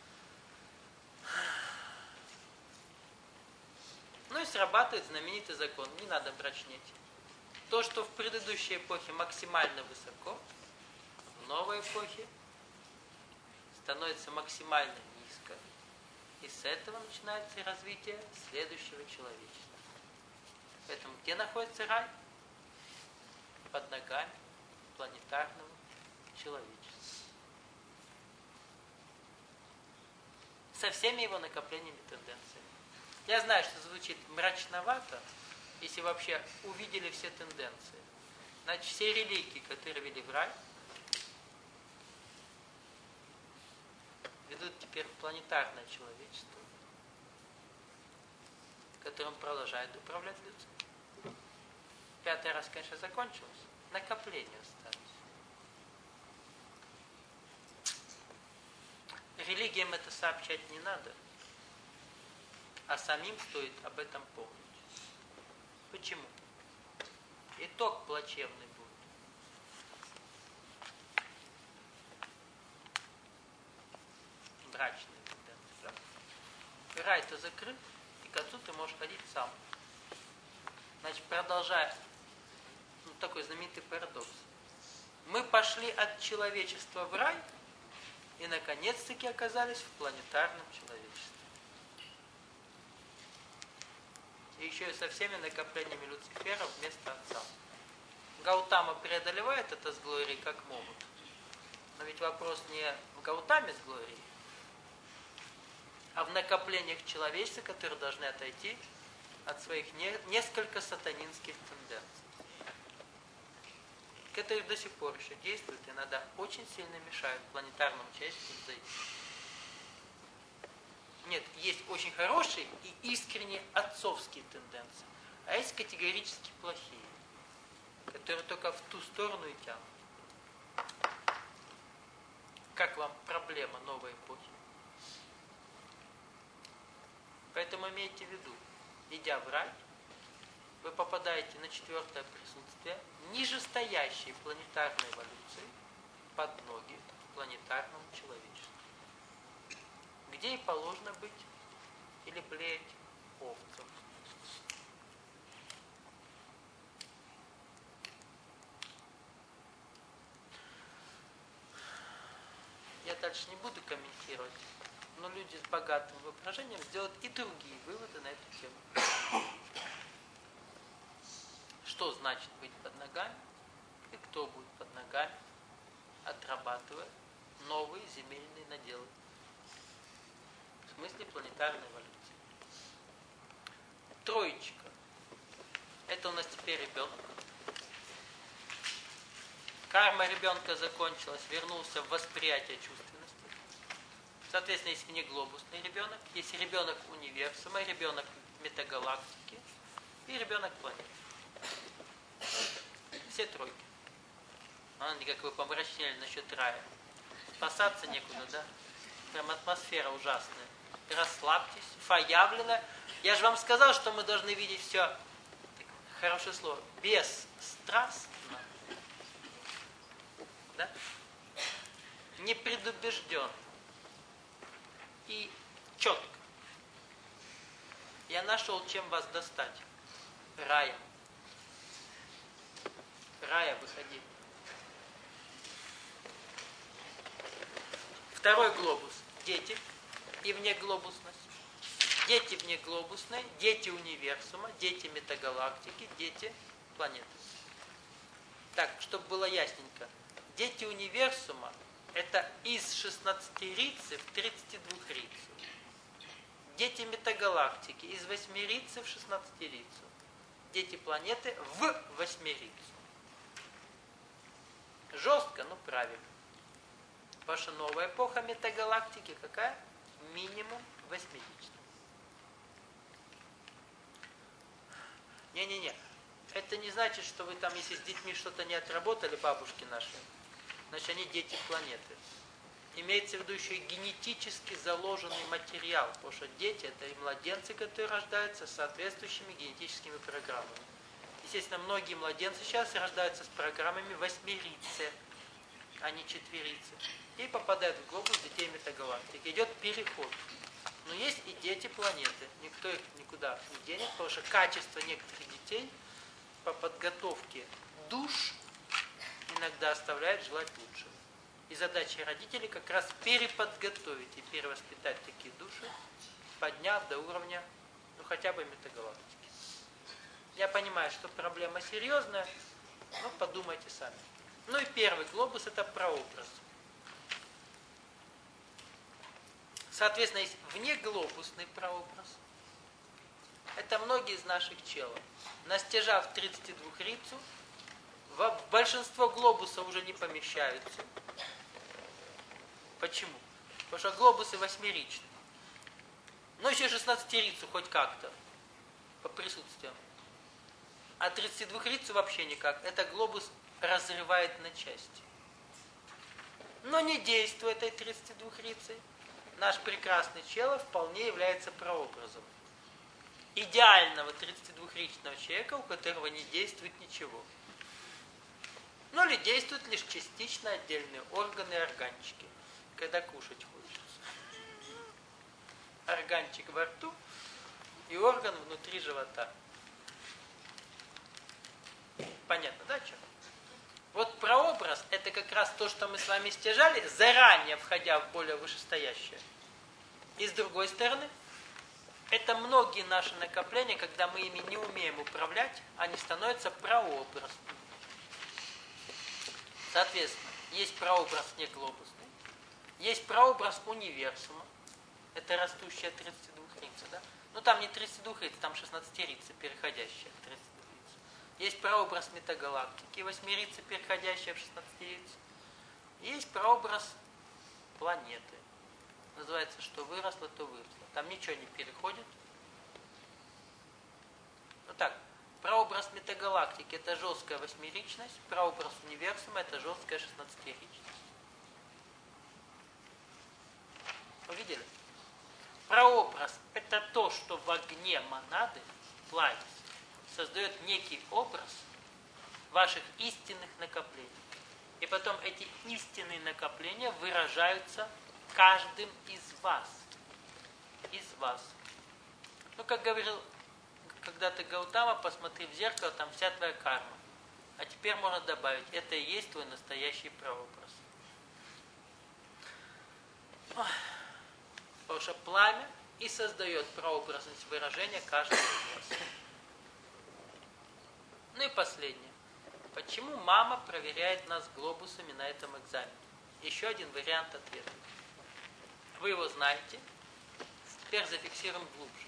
И срабатывает знаменитый закон. Не надо мрачнеть. То, что в предыдущей эпохе максимально высоко, в новой эпохе становится максимально низко. И с этого начинается развитие следующего человечества. Поэтому где находится рай? Под ногами планетарного человечества. Со всеми его накоплениями и тенденциями. Я знаю, что звучит мрачновато, если вообще увидели все тенденции. Значит, все религии, которые вели в рай, ведут теперь планетарное человечество, которым продолжает управлять людьми. 5-й раз, конечно, закончилось. Накопление осталось. Религиям это сообщать не надо, а самим стоит об этом помнить. Почему? Итог плачевный будет. Мрачный тенденция. Да? Рай-то закрыт, и к отцу ты можешь ходить сам. Значит, продолжая, такой знаменитый парадокс. Мы пошли от человечества в рай, и наконец-таки оказались в планетарном человечестве. И еще и со всеми накоплениями Люцифера вместо отца. Гаутама преодолевает это с Глорией как могут. Но ведь вопрос не в Гаутаме с Глорией, а в накоплениях человечества, которые должны отойти от своих несколько сатанинских тенденций, которые до сих пор еще действуют и иногда очень сильно мешают планетарному человечеству зайти. Нет, есть очень хорошие и искренне отцовские тенденции, а есть категорически плохие, которые только в ту сторону и тянут. Как вам проблема новой эпохи? Поэтому имейте в виду, идя в рай, вы попадаете на 4-е присутствие нижестоящей планетарной эволюции под ноги планетарному человечеству. Где и положено быть или блеять овцам. Я дальше не буду комментировать, но люди с богатым воображением сделают и другие выводы на эту тему. Что значит быть под ногами и кто будет под ногами, отрабатывая новые земельные наделы. В смысле планетарной эволюции. Троечка. Это у нас теперь ребенок. Карма ребенка закончилась, вернулся в восприятие чувственности. Соответственно, есть внеглобусный ребенок, есть ребенок универсума, ребенок метагалактики и ребенок планеты. Все тройки. Как вы помрачнели насчет рая. Спасаться некуда, да? Прям атмосфера ужасная. Расслабьтесь, фаявлено. Я же вам сказал, что мы должны видеть все, так, хорошее слово, бесстрастно. Да? Непредубежденно. И четко. Я нашел, чем вас достать. Раем. Рая выходи. Второй глобус. Дети и внеглобусность. Дети внеглобусные, дети универсума, дети метагалактики, дети планеты. Так, чтобы было ясненько. Дети универсума – это из 16-рицев 32-рицев. Дети метагалактики из 8-рицев 16-рицев. Дети планеты в 8-рицу. Жестко, но правильно. Потому что новая эпоха метагалактики какая? Минимум 8-ричная. Не-не-не. Это не значит, что вы там, если с детьми что-то не отработали, бабушки наши, значит, они дети планеты. Имеется в виду еще и генетически заложенный материал, потому что дети – это и младенцы, которые рождаются с соответствующими генетическими программами. Естественно, многие младенцы сейчас рождаются с программами 8-рицы, а не 4-рицы. И попадают в глобус детей метагалактики. Идет переход. Но есть и дети планеты. Никто их никуда не денет, потому что качество некоторых детей по подготовке душ иногда оставляет желать лучшего. И задача родителей как раз переподготовить и перевоспитать такие души, подняв до уровня, хотя бы метагалактики. Я понимаю, что проблема серьезная, но подумайте сами. Ну и первый глобус – это прообраз. Соответственно, есть внеглобусный прообраз. Это многие из наших челов. Настяжав 32-рицу, в большинство глобусов уже не помещаются. Почему? Потому что глобусы 8-ричные. Но еще 16-рицу хоть как-то, по присутствиям. А 32-рицу вообще никак. Это глобус разрывает на части. Но не действуя этой 32-рицей, наш прекрасный чело вполне является прообразом идеального 32-ричного человека, у которого не действует ничего. Ну или действуют лишь частично отдельные органы и органчики, когда кушать хочется. Органчик во рту и орган внутри живота. Понятно, да, что? Вот прообраз – это как раз то, что мы с вами стяжали, заранее входя в более вышестоящее. И с другой стороны, это многие наши накопления, когда мы ими не умеем управлять, они становятся прообразными. Соответственно, есть прообраз неглобусный, есть прообраз универсума, это растущая 32-рица, да? Ну там не 32-рица, там 16-рица, переходящая в 32-рицу. Есть прообраз метагалактики, 8-рица, переходящая в 16-рицу. Есть прообраз планеты. Называется, что выросло, то выросло. Там ничего не переходит. Ну так, прообраз метагалактики – это жесткая 8-ричность, прообраз универсума – это жесткая 16-ричность. Увидели? Прообраз – это то, что в огне монады, пламя, создает некий образ ваших истинных накоплений. И потом эти истинные накопления выражаются каждым из вас. Из вас. Ну, как говорил когда-то Гаутама, посмотри в зеркало, там вся твоя карма. А теперь можно добавить, это и есть твой настоящий прообраз. Потому что пламя и создает прообразность выражения каждого из вас. Ну и последнее. Почему мама проверяет нас глобусами на этом экзамене? Еще один вариант ответа. Вы его знаете. Теперь зафиксируем глубже.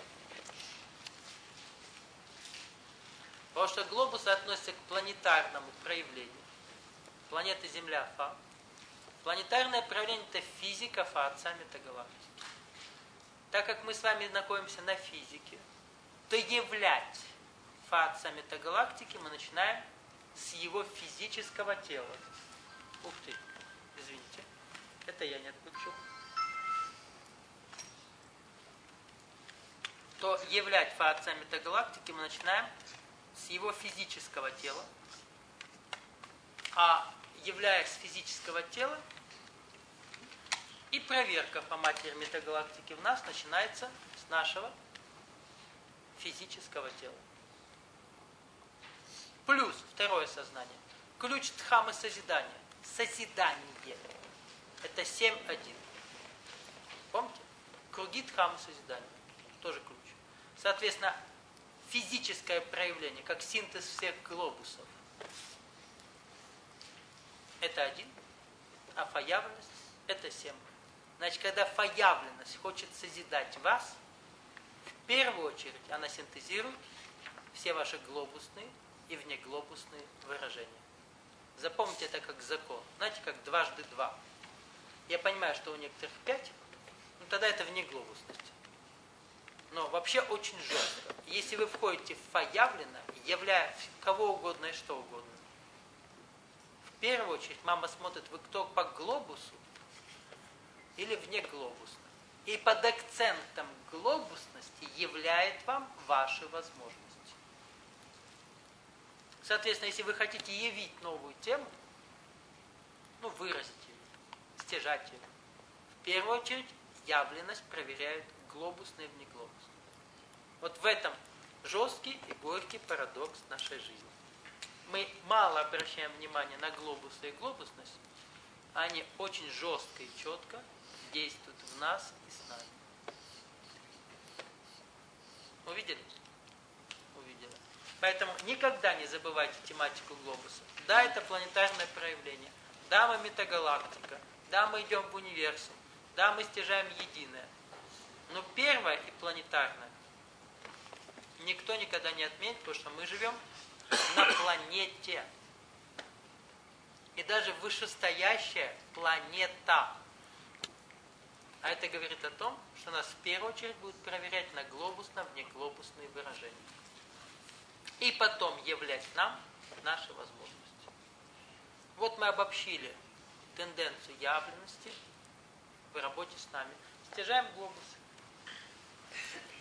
Потому что глобусы относятся к планетарному проявлению. Планета Земля – Фа. Планетарное проявление – это физика Фа, отца метагалактики. Так как мы с вами находимся на физике, то являть Фа, отца метагалактики мы начинаем с его физического тела. Ух ты, извините, это я не отключил. То являть Фа, отца метагалактики мы начинаем с его физического тела. А являясь с физического тела, и проверка по матери метагалактики в нас начинается с нашего физического тела. Плюс второе сознание. Ключ Дхаммы созидания. Созидание. Это 7.1. Помните? Круги Дхаммы созидания. Тоже ключ. Соответственно, физическое проявление, как синтез всех глобусов. это 1, а фаявленность это 7. Значит, когда фаявленность хочет созидать вас, в первую очередь она синтезирует все ваши глобусные и внеглобусные выражения. Запомните это как закон. Знаете, как 2 × 2. Я понимаю, что у некоторых 5, но тогда это внеглобусность. Но вообще очень жестко. Если вы входите в фаявлено, являя кого угодно и что угодно, в первую очередь мама смотрит, вы кто по глобусу или вне глобусно. И под акцентом глобусности являет вам ваши возможности. Соответственно, если вы хотите явить новую тему, выразить ее, стяжать ее, в первую очередь явленность проверяет глобусное и внеглобусное. Вот в этом жесткий и горький парадокс нашей жизни. Мы мало обращаем внимание на глобусы и глобусность, а они очень жестко и четко действуют в нас и с нами. Увидели? Увидели. Поэтому никогда не забывайте тематику глобуса. Да, это планетарное проявление. Да, мы метагалактика. Да, мы идем в универсум. Да, мы стяжаем единое. Но первое и планетарное никто никогда не отменит, потому что мы живем на планете. И даже вышестоящая планета. А это говорит о том, что нас в первую очередь будут проверять на глобусно-внеглобусные выражения. И потом являть нам наши возможности. Вот мы обобщили тенденцию явленности в работе с нами. Стяжаем глобусы.